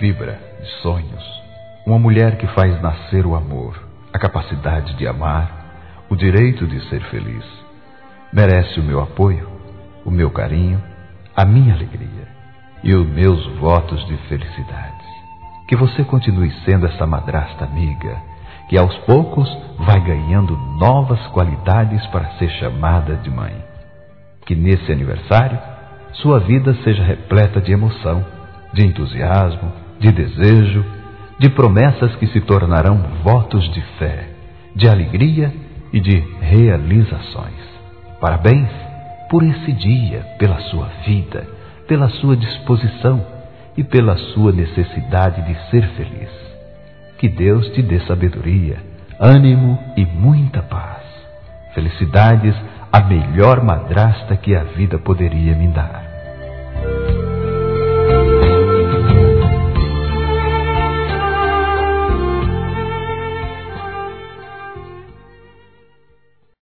fibra, de sonhos. Uma mulher que faz nascer o amor, a capacidade de amar, o direito de ser feliz. Merece o meu apoio, o meu carinho, a minha alegria e os meus votos de felicidade. Que você continue sendo essa madrasta amiga, que aos poucos vai ganhando novas qualidades para ser chamada de mãe. Que nesse aniversário, sua vida seja repleta de emoção, de entusiasmo, de desejo, de promessas que se tornarão votos de fé, de alegria e de realizações. Parabéns por esse dia, pela sua vida, pela sua disposição e pela sua necessidade de ser feliz. Que Deus te dê sabedoria, ânimo e muita paz. Felicidades, a melhor madrasta que a vida poderia me dar.